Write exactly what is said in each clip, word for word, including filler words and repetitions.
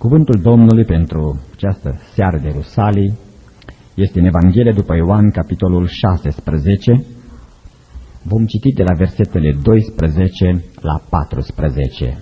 Cuvântul Domnului pentru această seară de Rusalii este în Evanghelia după Ioan, capitolul șaisprezece. Vom citi de la versetele doisprezece la paisprezece.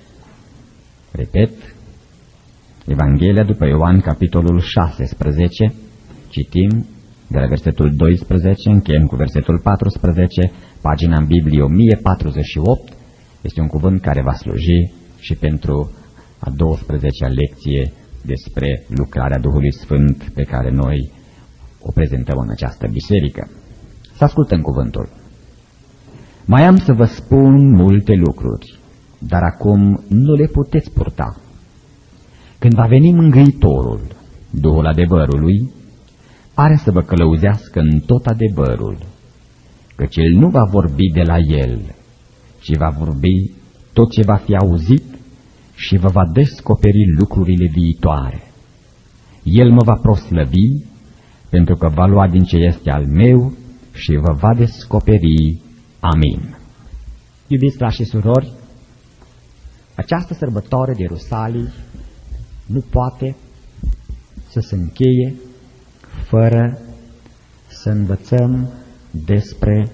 Repet, Evanghelia după Ioan, capitolul șaisprezece, citim de la versetul doisprezece, încheiem cu versetul paisprezece, pagina în Biblie o mie patruzeci și opt. Este un cuvânt care va sluji și pentru a douăsprezecea lecție despre lucrarea Duhului Sfânt pe care noi o prezentăm în această biserică. Să ascultăm cuvântul. Mai am să vă spun multe lucruri, dar acum nu le puteți purta. Când va veni Mângâitorul, Duhul adevărului, are să vă călăuzească în tot adevărul, căci El nu va vorbi de la El, ci va vorbi tot ce va fi auzit și vă va descoperi lucrurile viitoare. El mă va proslăvi, pentru că va lua din ce este al meu și vă va descoperi. Amin. Iubiți frați și surori, această sărbătoare de Rusalii nu poate să se încheie fără să învățăm despre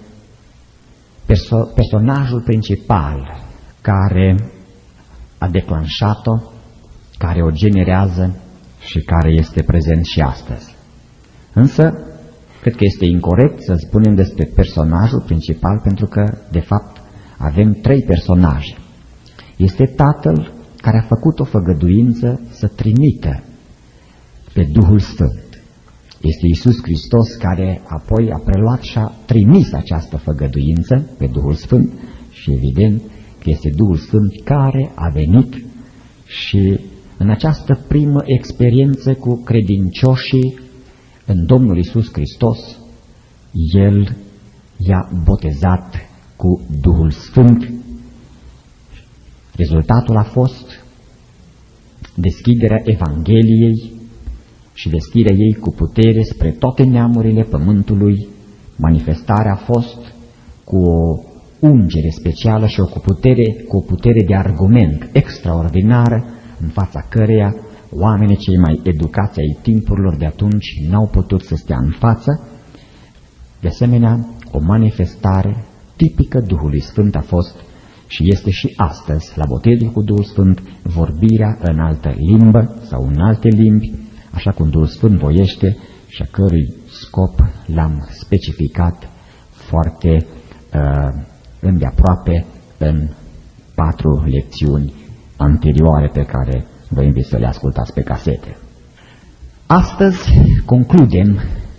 perso- personajul principal care a declanșat-o, care o generează și care este prezent și astăzi. Însă, cred că este incorect să spunem despre personajul principal, pentru că, de fapt, avem trei personaje. Este Tatăl care a făcut o făgăduință să trimită pe Duhul Sfânt. Este Iisus Hristos care apoi a preluat și a trimis această făgăduință pe Duhul Sfânt și, evident, că este Duhul Sfânt care a venit și în această primă experiență cu credincioșii în Domnul Iisus Hristos, El i-a botezat cu Duhul Sfânt. Rezultatul a fost deschiderea Evangheliei și vestirea ei cu putere spre toate neamurile pământului. Manifestarea a fost cu o ungere specială și o cu putere, cu o putere de argument extraordinară, în fața căreia oamenii cei mai educați ai timpurilor de atunci n-au putut să stea în față. De asemenea, o manifestare tipică Duhului Sfânt a fost și este și astăzi, la botezul cu Duhul Sfânt, vorbirea în altă limbă sau în alte limbi, așa cum Duhul Sfânt voiește și a cărui scop l-am specificat foarte uh, îndeaproape în patru lecțiuni anterioare pe care vă invit să le ascultați pe casete. Astăzi concludem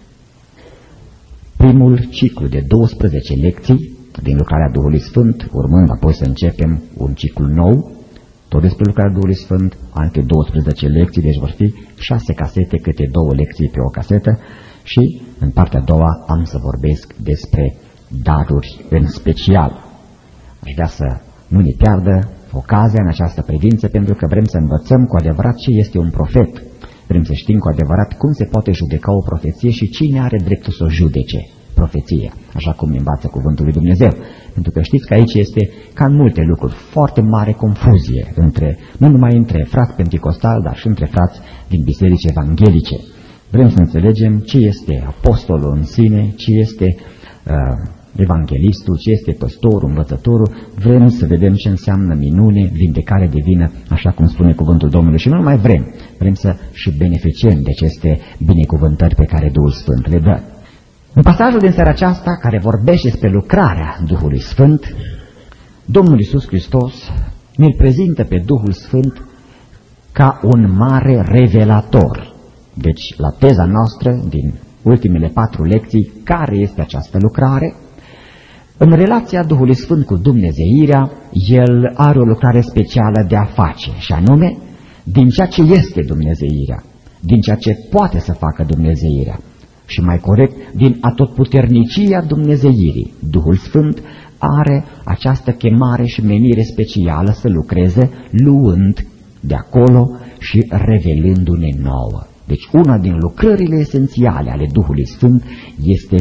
primul ciclu de douăsprezece lecții din lucrarea Duhului Sfânt, urmând apoi să începem un ciclu nou, tot despre lucrarea Duhului Sfânt, alte douăsprezece lecții, deci vor fi șase casete, câte două lecții pe o casetă, și în partea a doua am să vorbesc despre daruri în special. Aș vrea să nu ne piardă ocazia în această privință, pentru că vrem să învățăm cu adevărat ce este un profet. Vrem să știm cu adevărat cum se poate judeca o profeție și cine are dreptul să o judece profeția, așa cum învață cuvântul lui Dumnezeu. Pentru că știți că aici este, ca în multe lucruri, foarte mare confuzie, între, nu numai între frați penticostali, dar și între frați din biserici evanghelice. Vrem să înțelegem ce este apostolul în sine, ce este uh, evanghelistul, ce este păstorul, învățătorul. Vrem să vedem ce înseamnă minune, vindecare divină, așa cum spune cuvântul Domnului. Și nu numai vrem, vrem să și beneficiem de aceste binecuvântări pe care Duhul Sfânt le dă. În pasajul din seara aceasta, care vorbește despre lucrarea Duhului Sfânt, Domnul Iisus Hristos ne-l prezintă pe Duhul Sfânt ca un mare revelator. Deci, la teza noastră din ultimele patru lecții, care este această lucrare? În relația Duhului Sfânt cu dumnezeirea, El are o lucrare specială de a face, și anume, din ceea ce este dumnezeirea, din ceea ce poate să facă dumnezeirea, și mai corect, din atotputernicia dumnezeirii. Duhul Sfânt are această chemare și menire specială să lucreze, luând de acolo și revelându-ne nouă. Deci una din lucrările esențiale ale Duhului Sfânt este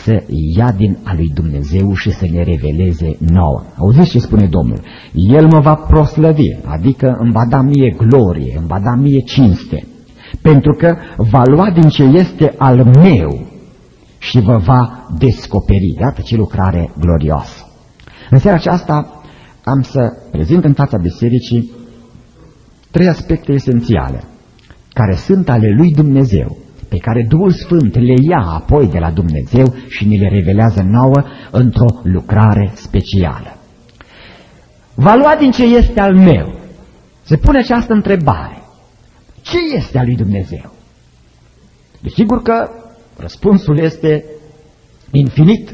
să ia din a lui Dumnezeu și să ne reveleze nouă. Auziți ce spune Domnul? El mă va proslăvi, adică îmi va da mie glorie, îmi va da mie cinste, pentru că va lua din ce este al meu și vă va descoperi. Iată ce lucrare glorioasă! În seara aceasta am să prezint în fața bisericii trei aspecte esențiale, care sunt ale lui Dumnezeu, pe care Duhul Sfânt le ia apoi de la Dumnezeu și ni le revelează nouă într-o lucrare specială. Va lua din ce este al meu. Se pune această întrebare. Ce este al lui Dumnezeu? Desigur că răspunsul este infinit.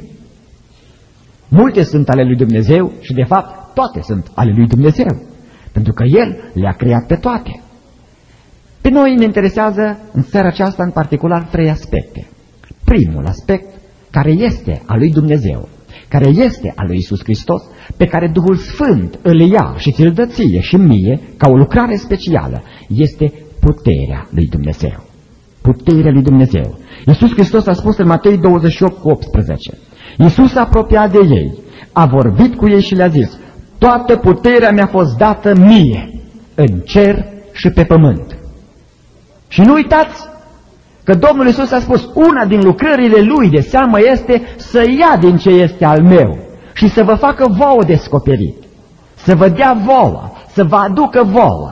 Multe sunt ale lui Dumnezeu și de fapt toate sunt ale lui Dumnezeu, pentru că El le-a creat pe toate. Pe noi ne interesează în seara aceasta în particular trei aspecte. Primul aspect, care este al lui Dumnezeu, care este al lui Iisus Hristos, pe care Duhul Sfânt îl ia și ți-l dă ție și mie ca o lucrare specială, este puterea lui Dumnezeu. Puterea lui Dumnezeu. Iisus Hristos a spus în Matei douăzeci și opt cu optsprezece. Iisus s-a apropiat de ei, a vorbit cu ei și le-a zis: toată puterea mi-a fost dată mie, în cer și pe pământ. Și nu uitați că Domnul Iisus a spus, una din lucrările Lui de seamă este să ia din ce este al meu și să vă facă vouă descoperit, să vă dea vouă, să vă aducă vouă.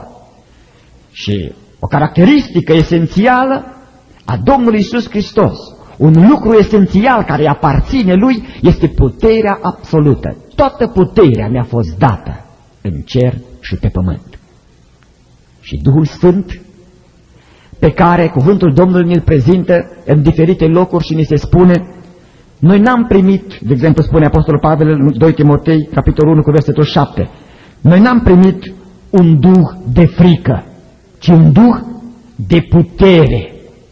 Și o caracteristică esențială a Domnului Iisus Hristos, un lucru esențial care îi aparține Lui, este puterea absolută. Toată puterea mi-a fost dată în cer și pe pământ. Și Duhul Sfânt, pe care cuvântul Domnului ne-l prezintă în diferite locuri și ni se spune, noi n-am primit, de exemplu spune Apostolul Pavel în doi Timotei, capitolul unu cu versetul șapte, noi n-am primit un duh de frică, ci un duh de putere.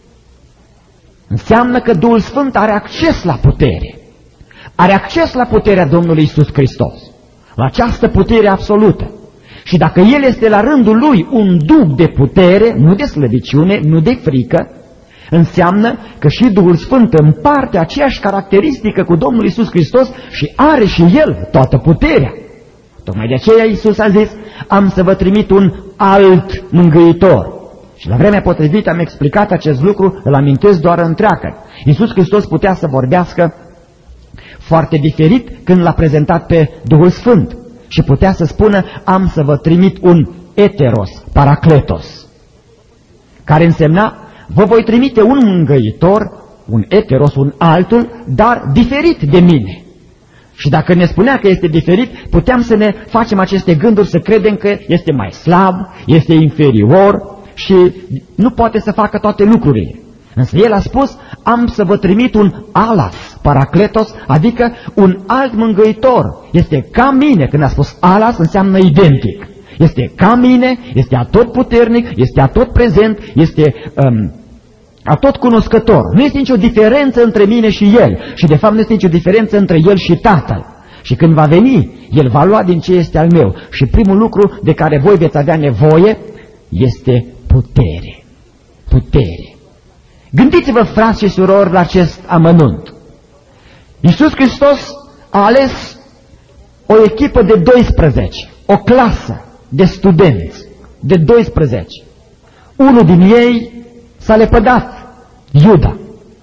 Înseamnă că Duhul Sfânt are acces la putere, are acces la puterea Domnului Iisus Hristos, la această putere absolută. Și dacă El este la rândul Lui un duh de putere, nu de slăbiciune, nu de frică, înseamnă că și Duhul Sfânt împarte aceeași caracteristică cu Domnul Iisus Hristos și are și El toată puterea. Tocmai de aceea Iisus a zis, am să vă trimit un alt mângâitor. Și la vremea potrivită am explicat acest lucru, îl amintesc doar întreagă. Iisus Hristos putea să vorbească foarte diferit când l-a prezentat pe Duhul Sfânt. Și putea să spună, am să vă trimit un eteros, paracletos, care însemna, vă voi trimite un mângâitor, un eteros, un altul, dar diferit de mine. Și dacă ne spunea că este diferit, puteam să ne facem aceste gânduri, să credem că este mai slab, este inferior și nu poate să facă toate lucrurile. Însă El a spus, am să vă trimit un alas, paracletos, adică un alt mângâitor. Este ca mine, când a spus alas, înseamnă identic. Este ca mine, este atotputernic, este atotprezent, este um, atotcunoscător. Nu este nicio diferență între mine și El. Și de fapt nu este nicio diferență între El și Tatăl. Și când va veni, El va lua din ce este al meu. Și primul lucru de care voi veți avea nevoie este putere. Putere. Gândiți-vă, frați și surori, la acest amănunt. Iisus Hristos a ales o echipă de doisprezece, o clasă de studenți de doisprezece. Unul din ei s-a lepădat, Iuda.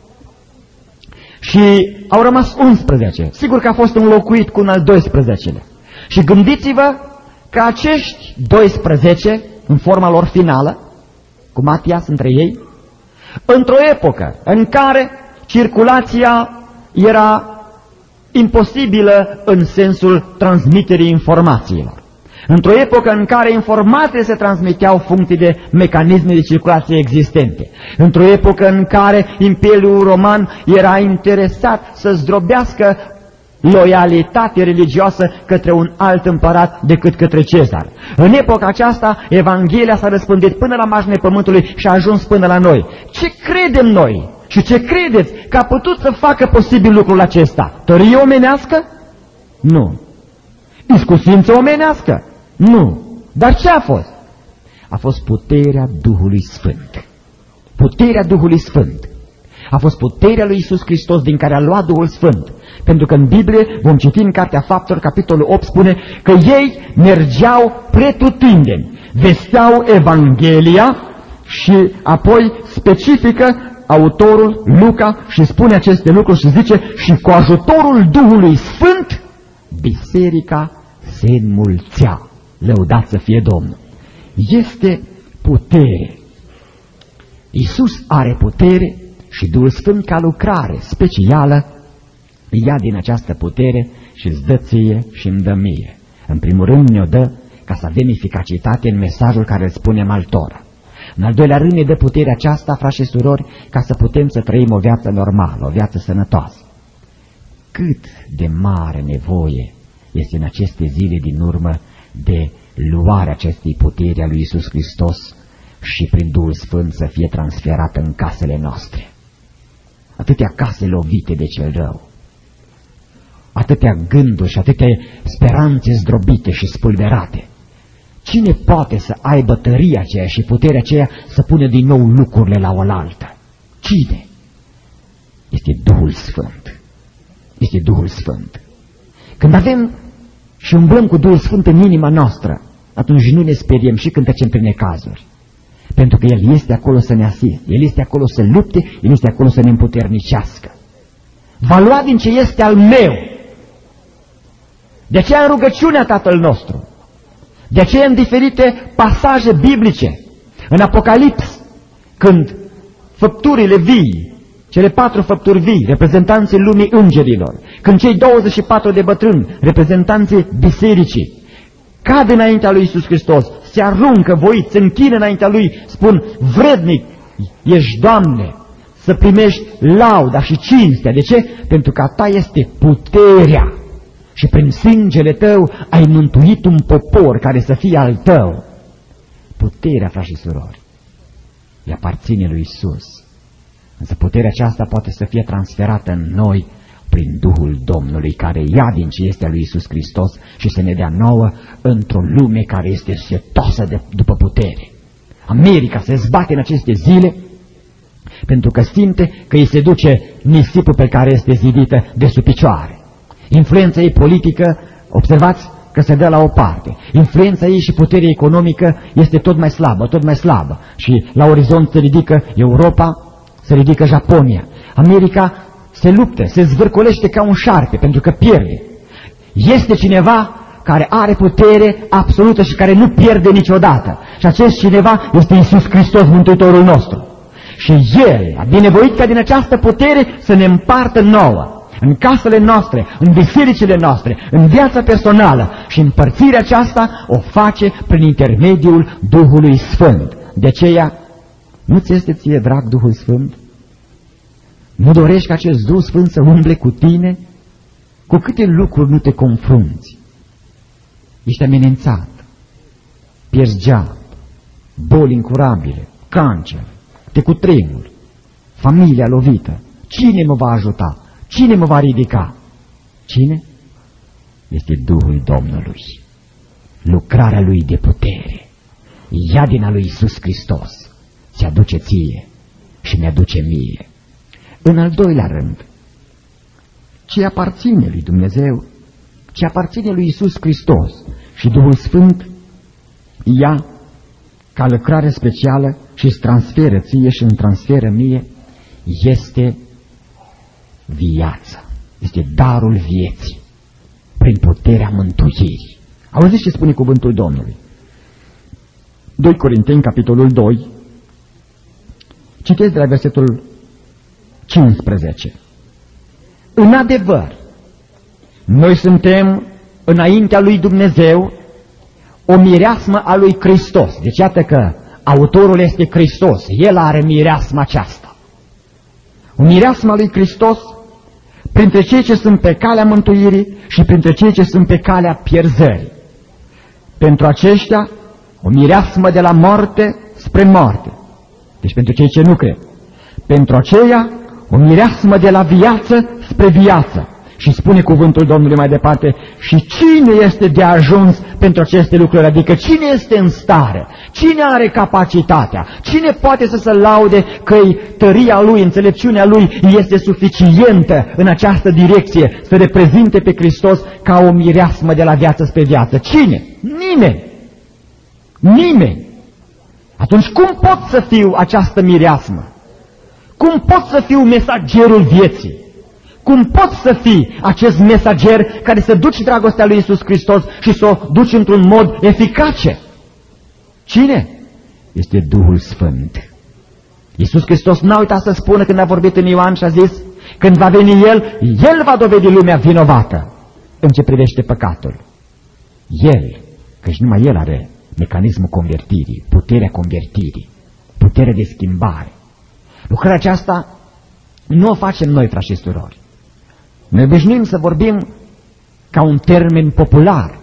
Și au rămas unsprezece. Sigur că a fost înlocuit cu un al doisprezecelea. Și gândiți-vă că acești doisprezece, în forma lor finală, cu Matias între ei, într-o epocă în care circulația era imposibilă în sensul transmiterii informațiilor, într-o epocă în care informațiile se transmiteau funcție de mecanisme de circulație existente, într-o epocă în care Imperiul Roman era interesat să zdrobească loialitate religioasă către un alt împărat decât către Cezar. În epoca aceasta, Evanghelia s-a răspândit până la marginea pământului și a ajuns până la noi. Ce credem noi și ce credeți că a putut să facă posibil lucrul acesta? Tărie omenească? Nu. Iscusință omenească? Nu. Dar ce a fost? A fost puterea Duhului Sfânt. Puterea Duhului Sfânt. A fost puterea lui Iisus Hristos din care a luat Duhul Sfânt. Pentru că în Biblie, vom citi în Cartea Faptelor, capitolul opt, spune că ei mergeau pretutindeni, vesteau Evanghelia și apoi specifică autorul Luca și spune aceste lucruri și zice: și cu ajutorul Duhului Sfânt, biserica se înmulțea. Lăudat să fie Domnul! Este putere. Iisus are putere și Duhul Sfânt, ca lucrare specială, ia din această putere și îți dă ție și îmi dă mie. În primul rând ne-o dă ca să avem eficacitate în mesajul care îl spunem altora. În al doilea rând ne dă puterea aceasta, frați și surori, ca să putem să trăim o viață normală, o viață sănătoasă. Cât de mare nevoie este în aceste zile din urmă de luarea acestei puteri a lui Iisus Hristos și prin Duhul Sfânt să fie transferată în casele noastre. Atâtea case lovite de cel rău, atâtea gânduri și atâtea speranțe zdrobite și spulberate. Cine poate să aibă tăria aceea și puterea aceea să pună din nou lucrurile la oaltă? Cine? Este Duhul Sfânt. Este Duhul Sfânt. Când avem și umblăm cu Duhul Sfânt în inima noastră, atunci nu ne speriem și când trecem prin necazuri. Pentru că El este acolo să ne asiste, El este acolo să lupte, El este acolo să ne împuternicească. Va lua din ce este al meu. De aceea în rugăciunea Tatăl nostru, de aceea în diferite pasaje biblice, în Apocalips, când făpturile vii, cele patru făpturi vii, reprezentanții lumii îngerilor, când cei douăzeci și patru de bătrâni, reprezentanții bisericii, cad înaintea lui Iisus Hristos, se aruncă voiți, se închină înaintea lui, spun: vrednic ești, Doamne, să primești lauda și cinstea. De ce? Pentru că a ta este puterea și prin sângele tău ai mântuit un popor care să fie al tău. Puterea, frați și surori, îi aparține lui Iisus. Însă puterea aceasta poate să fie transferată în noi prin Duhul Domnului, care ia din ce este a lui Iisus Hristos și să ne dea nouă într-o lume care este setoasă de, după putere. America se zbate în aceste zile pentru că simte că îi se duce nisipul pe care este zidită de sub picioare. Influența ei politică, observați că se dă la o parte. Influența ei și puterea economică este tot mai slabă, tot mai slabă. Și la orizont se ridică Europa, se ridică Japonia. America se luptă, se zvârcolește ca un șarpe pentru că pierde. Este cineva care are putere absolută și care nu pierde niciodată. Și acest cineva este Iisus Hristos, Mântuitorul nostru. Și El a binevoit ca din această putere să ne împartă nouă, în casele noastre, în bisericile noastre, în viața personală. Și împărțirea aceasta o face prin intermediul Duhului Sfânt. De aceea, nu ți este ție drag Duhul Sfânt? Nu dorești ca acest Duh Sfânt să umble cu tine? Cu câte lucruri nu te confrunți? Ești amenințat, pierzi job, boli incurabile, cancer, te cutremuri, familia lovită. Cine mă va ajuta? Cine mă va ridica? Cine? Este Duhul Domnului. Lucrarea Lui de putere. Ia din a lui Iisus Hristos. Ți aduce ție și mi-aduce mie. În al doilea rând, ce aparține lui Dumnezeu, ce aparține lui Iisus Hristos și Duhul Sfânt ia ca lucrare specială și îți transferă ție și îmi transferă mie, este viața, este darul vieții, prin puterea mântuirii. Auziți ce spune cuvântul Domnului? doi Corinteni, capitolul doi, citesc de la versetul cincisprezece. În adevăr, noi suntem înaintea lui Dumnezeu o mireasmă a lui Hristos. Deci iată că autorul este Hristos, El are mireasma aceasta. O mireasmă a lui Hristos printre cei ce sunt pe calea mântuirii și printre cei ce sunt pe calea pierzării. Pentru aceștia, o mireasmă de la moarte spre moarte. Deci pentru cei ce nu cred. Pentru aceia, o mireasmă de la viață spre viață. Și spune cuvântul Domnului mai departe, și cine este de ajuns pentru aceste lucruri? Adică cine este în stare? Cine are capacitatea? Cine poate să se laude că tăria lui, înțelepciunea lui este suficientă în această direcție să reprezinte pe Hristos ca o mireasmă de la viață spre viață? Cine? Nimeni! Nimeni! Atunci cum pot să fiu această mireasmă? Cum pot să fiu mesagerul vieții? Cum poți să fii acest mesager care să duci dragostea lui Iisus Hristos și să o duci într-un mod eficace? Cine? Este Duhul Sfânt. Iisus Hristos n-a uitat să spună când a vorbit în Ioan și a zis, când va veni El, El va dovedi lumea vinovată în ce privește păcatul. El, căci numai El are mecanismul convertirii, puterea convertirii, puterea de schimbare. Lucrarea aceasta nu o facem noi, frați și surori. Noi obișnuim să vorbim ca un termen popular.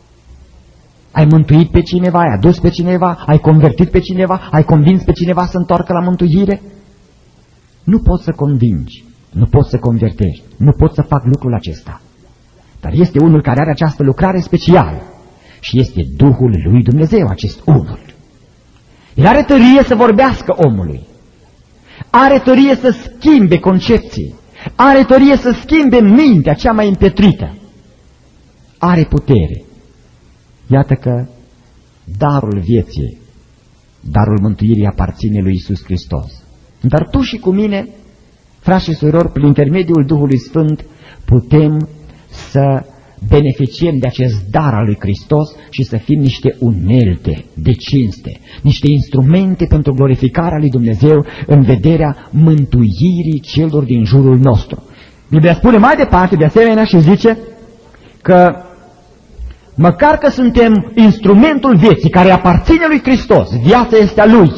Ai mântuit pe cineva, ai adus pe cineva, ai convertit pe cineva, ai convins pe cineva să întoarcă la mântuire? Nu poți să convingi, nu poți să convertești, nu poți să fac lucrul acesta. Dar este unul care are această lucrare specială și este Duhul lui Dumnezeu, acest unul. El are tărie să vorbească omului, are tărie să schimbe concepții, are tărie să schimbe mintea cea mai împietrită, are putere. Iată că darul vieții, darul mântuirii aparține lui Iisus Hristos. Dar tu și cu mine, frați și surori, prin intermediul Duhului Sfânt, putem să beneficiem de acest dar al lui Hristos și să fim niște unelte de cinste, niște instrumente pentru glorificarea lui Dumnezeu în vederea mântuirii celor din jurul nostru. Biblia spune mai departe, de asemenea, și zice că măcar că suntem instrumentul vieții care aparține lui Hristos, viața este a Lui.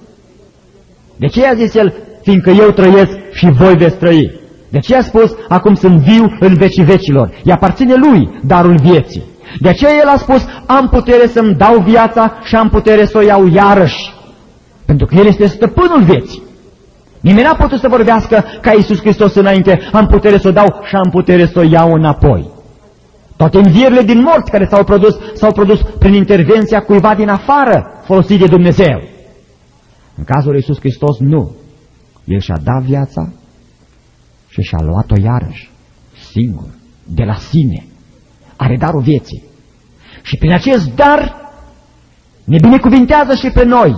De ce a zis El, fiindcă eu trăiesc și voi veți trăi? De ce a spus, acum sunt viu în vecii vecilor? Îi aparține Lui darul vieții. De aceea El a spus, am putere să-mi dau viața și am putere să o iau iarăși. Pentru că El este stăpânul vieții. Nimeni n-a putut să vorbească ca Iisus Hristos înainte, am putere să o dau și am putere să o iau înapoi. Toate învierile din morți care s-au produs, s-au produs prin intervenția cuiva din afară folosit de Dumnezeu. În cazul lui Iisus Hristos, nu. El și-a dat viața și și-a luat-o iarăși, singur, de la sine. Are darul vieții. Și prin acest dar ne binecuvintează și pe noi.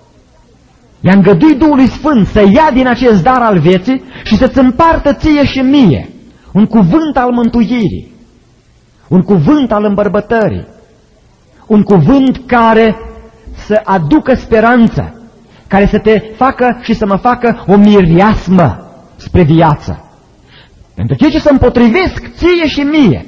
I-a îngăduit Duhului Sfânt să ia din acest dar al vieții și să-ți împartă ție și mie un cuvânt al mântuirii, un cuvânt al îmbărbătării, un cuvânt care să aducă speranță, care să te facă și să mă facă o mireasmă spre viață. Pentru cei ce se împotrivesc ție și mie,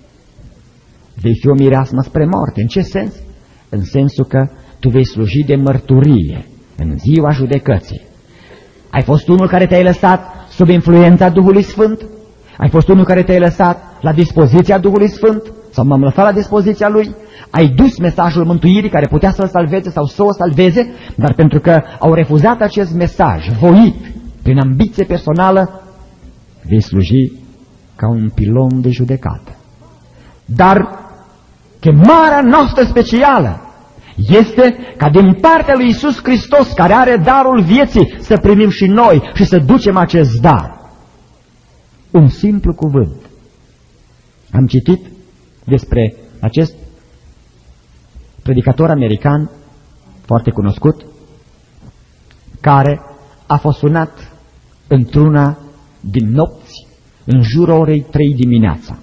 vei fi o mireasmă spre moarte. În ce sens? În sensul că tu vei sluji de mărturie în ziua judecății. Ai fost unul care te-ai lăsat sub influența Duhului Sfânt? Ai fost unul care te-ai lăsat la dispoziția Duhului Sfânt? Sau m-am lăsat la dispoziția Lui? Ai dus mesajul mântuirii care putea să-l salveze sau să o salveze, dar pentru că au refuzat acest mesaj voit, prin ambiție personală, vei sluji ca un pilon de judecată. Dar chemarea noastră specială este ca din partea lui Iisus Hristos, care are darul vieții, să primim și noi și să ducem acest dar. Un simplu cuvânt. Am citit despre acest predicator american foarte cunoscut, care a fost sunat într-una din nopți, în jurul orei trei dimineața.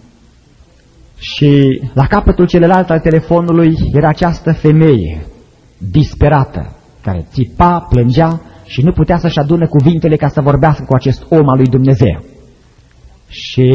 Și la capătul celălalt al telefonului era această femeie disperată, care țipa, plângea și nu putea să-și adună cuvintele ca să vorbească cu acest om al lui Dumnezeu. Și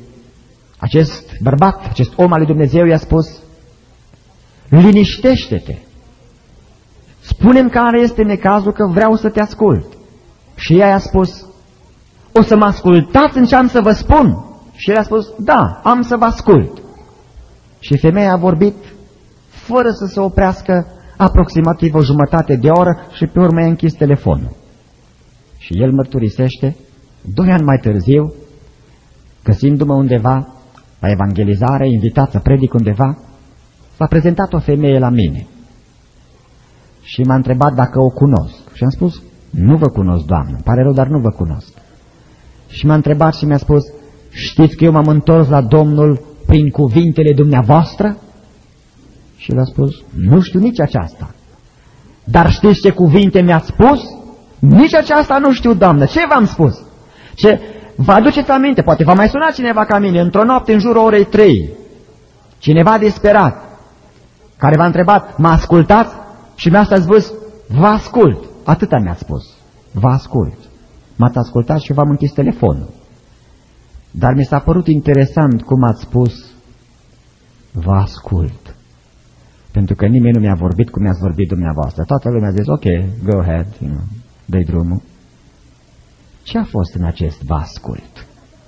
acest bărbat, acest om al lui Dumnezeu i-a spus, liniștește-te, spune-mi care este necazul, că vreau să te ascult. Și ea i-a spus, o să mă ascultați în ce am să vă spun? Și el a spus, da, am să vă ascult. Și femeia a vorbit fără să se oprească aproximativ o jumătate de oră și pe urmă a închis telefonul. Și el mărturisește, doi ani mai târziu, Găsindu-mă undeva la evangelizare, invitat să predic undeva, s-a prezentat o femeie la mine și m-a întrebat dacă o cunosc. Și am spus, nu vă cunosc, Doamnă, îmi pare rău, dar nu vă cunosc. Și m-a întrebat și mi-a spus, știți că eu m-am întors la Domnul prin cuvintele dumneavoastră? Și le-a spus, nu știu nici aceasta. Dar știți ce cuvinte mi-ați spus? Nici aceasta nu știu, Doamnă. Ce v-am spus? Ce... Vă aduceți aminte, poate v-a mai sunat cineva ca mine, într-o noapte în jurul orei trei, cineva disperat, care v-a întrebat, mă ascultați? Și mi-a spus, vă ascult. Atâta mi-a spus, vă ascult. M-ați ascultat și v-am închis telefonul. Dar mi s-a părut interesant cum ați spus, vă ascult. Pentru că nimeni nu mi-a vorbit cum mi-ați vorbit dumneavoastră. Toată lumea a zis, ok, go ahead, you know, dă-i drumul. Ce a fost în acest vă ascult?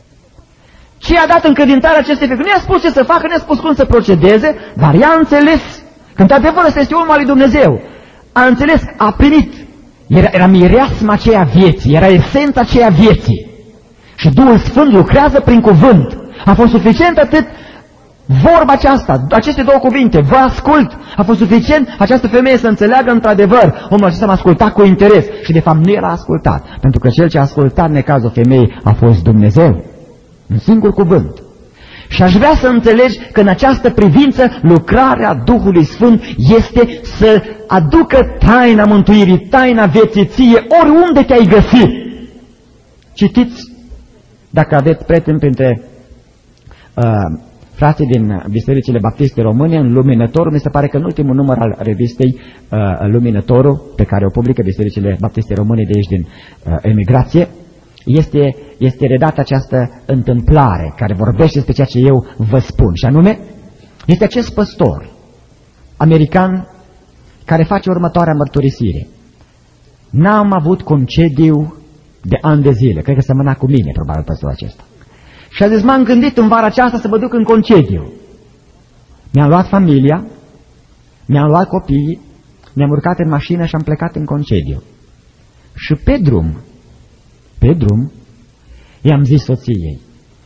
Ce a dat încredințarea acestei fecute? Nu i-a spus ce să facă, nu i-a spus cum să procedeze, dar ea a înțeles că într-adevăr ăsta este omul al lui Dumnezeu. A înțeles, a primit. Era, era mireasma aceea vieții, era esența aceea vieții. Și Duhul Sfânt lucrează prin cuvânt. A fost suficient atât vorba aceasta, aceste două cuvinte, vă ascult. A fost suficient această femeie să înțeleagă într-adevăr, omul acesta m-a ascultat cu interes. Și de fapt nu era ascultat, pentru că cel ce a ascultat în cazul femeii a fost Dumnezeu. Un singur cuvânt. Și aș vrea să înțelegi că în această privință lucrarea Duhului Sfânt este să aducă taina mântuirii, taina vieții ție, oriunde te-ai găsit. Citiți, dacă aveți prieteni printre uh, frații din Bisericile Baptiste Române, în Luminătorul, mi se pare că în ultimul număr al revistei uh, Luminătorul, pe care o publică Bisericile Baptiste Române de aici din uh, emigrație, este, este redată această întâmplare care vorbește despre ceea ce eu vă spun. Și anume, este acest păstor american care face următoarea mărturisire. N-am avut concediu de ani de zile. Cred că semăna cu mine, probabil, păstorul acesta. Și a zis, m-am gândit în vara aceasta să mă duc în concediu. Mi-am luat familia, mi-am luat copiii, mi-am urcat în mașină și am plecat în concediu. Și pe drum, pe drum, i-am zis soției,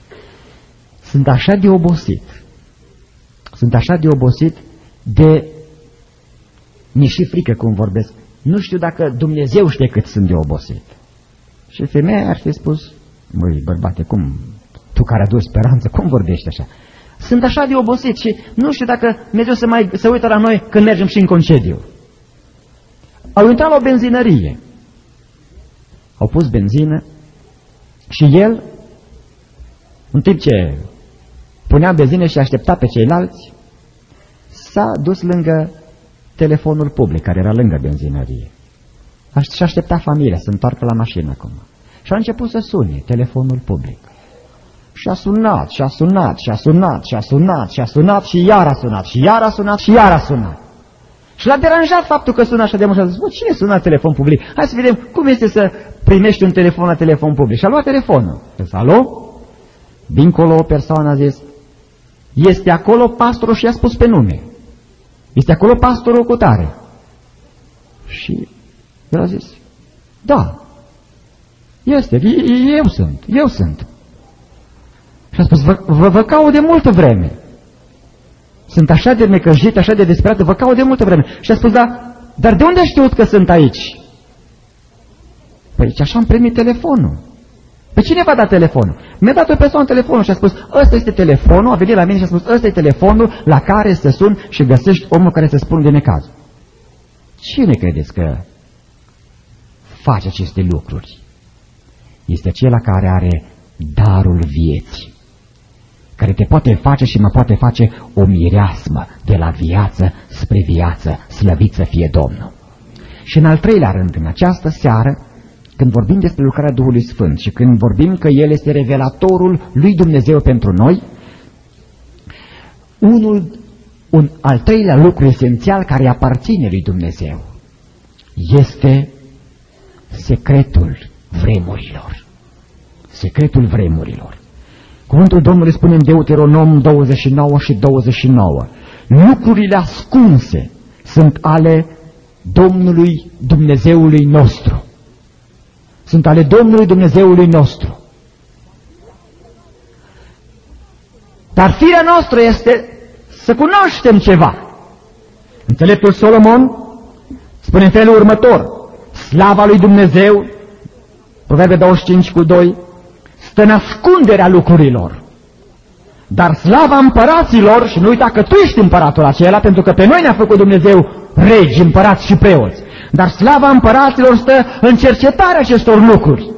sunt așa de obosit, sunt așa de obosit de... mi-e și frică cum vorbesc. Nu știu dacă Dumnezeu știe cât sunt de obosit. Și femeia ar fi spus, măi, bărbate, cum... tu care aduci speranță, cum vorbești așa? Sunt așa de obosit și nu știu dacă Dumnezeu să mai se uită la noi când mergem și în concediu. Au intrat la o benzinărie. Au pus benzină și el, în timp ce punea benzină și aștepta pe ceilalți, s-a dus lângă telefonul public, care era lângă benzinărie. Și aștepta familia să întoarcă la mașină acum. Și a început să sune telefonul public. Și a sunat, și a sunat, și a sunat, și a sunat, și a sunat, și iar a sunat, și iar a sunat, și iar a sunat. Și l-a deranjat faptul că sună așa de mult și a zis, bă, cine sună la telefon public? Hai să vedem cum este să primești un telefon la telefon public. Și a luat telefonul. A zis, alo? Dincolo o persoană a zis, este acolo pastorul și i-a spus pe nume. Este acolo pastorul cu tare. Și el a zis, da, este, eu sunt, eu sunt. Și a spus, vă, vă, vă caut de multă vreme. Sunt așa de necăjit, așa de disperată, vă caut de multă vreme. Și a spus, da, dar de unde știut că sunt aici? Păi ce așa am primit telefonul. Pe cine v-a dat telefonul? Mi-a dat o persoană telefonul și a spus, ăsta este telefonul, a venit la mine și a spus, ăsta e telefonul la care să sun și găsești omul care să spun de necaz. Cine credeți că face aceste lucruri? Este acela care are darul vieții, care te poate face și mă poate face o mireasmă de la viață spre viață, slăvit să fie Domnul. Și în al treilea rând, în această seară, când vorbim despre lucrarea Duhului Sfânt și când vorbim că El este revelatorul lui Dumnezeu pentru noi, unul, un al treilea lucru esențial care aparține lui Dumnezeu este secretul vremurilor. Secretul vremurilor. Cuvântul Domnului spune în Deuteronom douăzeci și nouă și douăzeci și nouă. Lucrurile ascunse sunt ale Domnului Dumnezeului nostru. Sunt ale Domnului Dumnezeului nostru. Dar firea noastră este să cunoaștem ceva. Înțeleptul Solomon spune în felul următor: slava lui Dumnezeu, Proverbe douăzeci și cinci cu doi, stă în ascunderea lucrurilor. Dar slava împăraților, și nu uita că tu ești împăratul acela, pentru că pe noi ne-a făcut Dumnezeu regi, împărați și preoți. Dar slava împăraților stă în cercetarea acestor lucruri.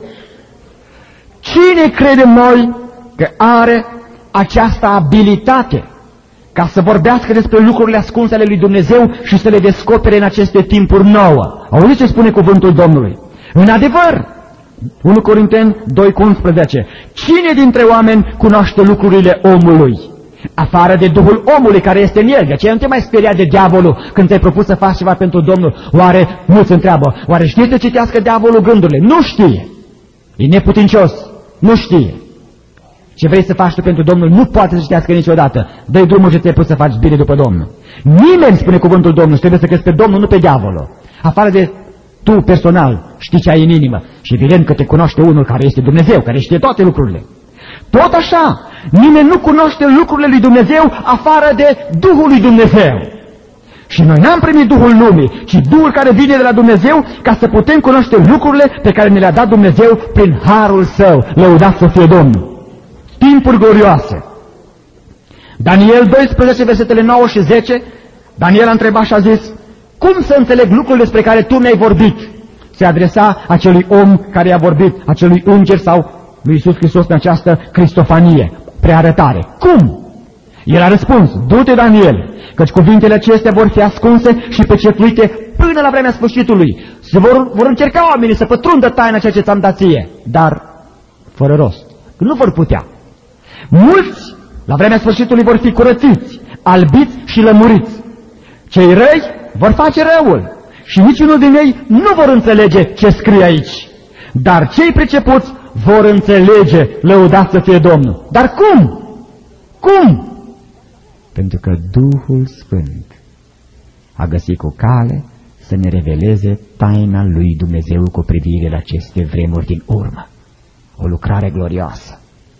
Cine credem noi că are această abilitate ca să vorbească despre lucrurile ascunse ale lui Dumnezeu și să le descopere în aceste timpuri nouă? Auziți ce spune cuvântul Domnului? În adevăr, unu Corinteni doi cu unsprezece, cine dintre oameni cunoaște lucrurile omului, afară de Duhul omului care este în el? De aceea nu te mai speria de diavolul când ți-ai propus să faci ceva pentru Domnul. Oare, mulți întreabă, oare știe să citească diavolul gândurile? Nu știe. E neputincios. Nu știe. Ce vrei să faci tu pentru Domnul nu poate să citească niciodată. Dă-i drumul și ți-ai pus să faci bine după Domnul. Nimeni, spune cuvântul Domnului, trebuie să crezi pe Domnul, nu pe diavolul. Afară de tu personal știi ce ai în inimă și evident că te cunoaște unul care este Dumnezeu, care știe toate lucrurile. Tot așa, nimeni nu cunoaște lucrurile lui Dumnezeu afară de Duhul lui Dumnezeu. Și noi n-am primit Duhul lumii, ci Duhul care vine de la Dumnezeu ca să putem cunoaște lucrurile pe care ne le-a dat Dumnezeu prin harul Său. Lăudat să fie Domnul! Timpuri glorioase. Daniel doisprezece, versetele nouă și zece, Daniel a întrebat și a zis: cum să înțeleg lucrurile despre care tu mi-ai vorbit? Se adresa acelui om care i-a vorbit, acelui înger sau lui Iisus Hristos în această cristofanie, prearătare. Cum? El a răspuns: du-te, Daniel, căci cuvintele acestea vor fi ascunse și pecetluite până la vremea sfârșitului. Se vor, vor încerca oamenii să pătrundă taina ceea ce ți-am dat ție, dar fără rost, că nu vor putea. Mulți la vremea sfârșitului vor fi curățiți, albiți și lămuriți. Cei răi vor face răul și niciunul din ei nu vor înțelege ce scrie aici. Dar cei pricepuți vor înțelege, lăudat să fie Domnul. Dar cum? Cum? Pentru că Duhul Sfânt a găsit cu cale să ne reveleze taina lui Dumnezeu cu privire la aceste vremuri din urmă. O lucrare glorioasă.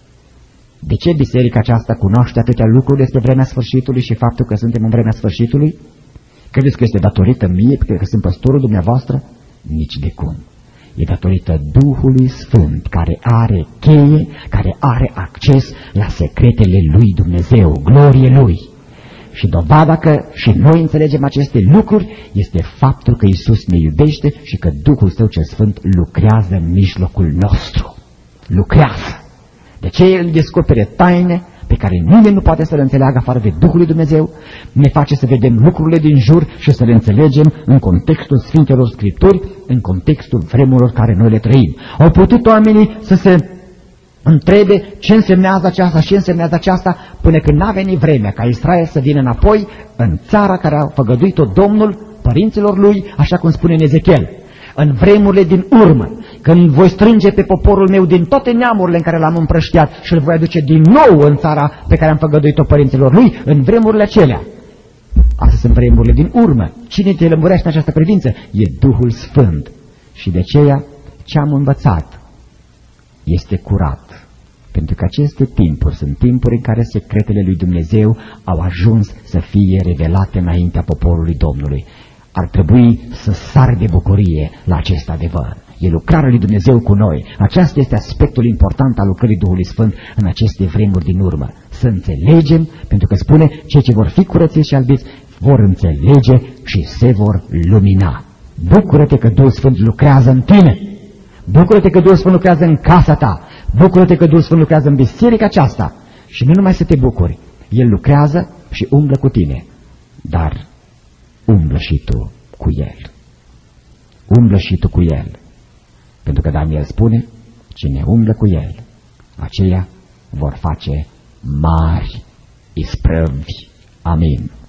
De ce biserica aceasta cunoaște atâtea lucruri despre vremea sfârșitului și faptul că suntem în vremea sfârșitului? Credeți că este datorită mie, că sunt păstorul dumneavoastră? Nici de cum. E datorită Duhului Sfânt, care are cheie, care are acces la secretele lui Dumnezeu, glorie lui. Și dovada că și noi înțelegem aceste lucruri este faptul că Iisus ne iubește și că Duhul Său cel Sfânt lucrează în mijlocul nostru. Lucrează. De ce El descopere taine pe care nimeni nu poate să le înțeleagă afară de Duhul lui Dumnezeu, ne face să vedem lucrurile din jur și să le înțelegem în contextul Sfintelor Scripturi, în contextul vremurilor care noi le trăim. Au putut oamenii să se întrebe ce însemnează aceasta și ce însemnează aceasta, până când n-a venit vremea ca Israel să vină înapoi în țara care a făgăduit-o Domnul părinților lui, așa cum spune în Ezechiel. În vremurile din urmă, când voi strânge pe poporul meu din toate neamurile în care l-am împrăștiat și îl voi aduce din nou în țara pe care am făgăduit-o părinților lui, în vremurile acelea. Astea sunt vremurile din urmă. Cine te lămurește în această privință? E Duhul Sfânt. Și de aceea ce am învățat este curat. Pentru că aceste timpuri sunt timpuri în care secretele lui Dumnezeu au ajuns să fie revelate înaintea poporului Domnului. Ar trebui să sar de bucurie la acest adevăr. E lucrarea lui Dumnezeu cu noi. Aceasta este aspectul important al lucrării Duhului Sfânt în aceste vremuri din urmă. Să înțelegem, pentru că spune, cei ce vor fi curățiți și albiți vor înțelege și se vor lumina. Bucură-te că Duhul Sfânt lucrează în tine. Bucură-te că Duhul Sfânt lucrează în casa ta. Bucură-te că Duhul Sfânt lucrează în biserica aceasta. Și nu numai să te bucuri. El lucrează și umblă cu tine. Dar umblă și tu cu El. Umblă și tu cu El. Pentru că Daniel spune, cine umblă cu El, aceia vor face mari isprăvi. Amin.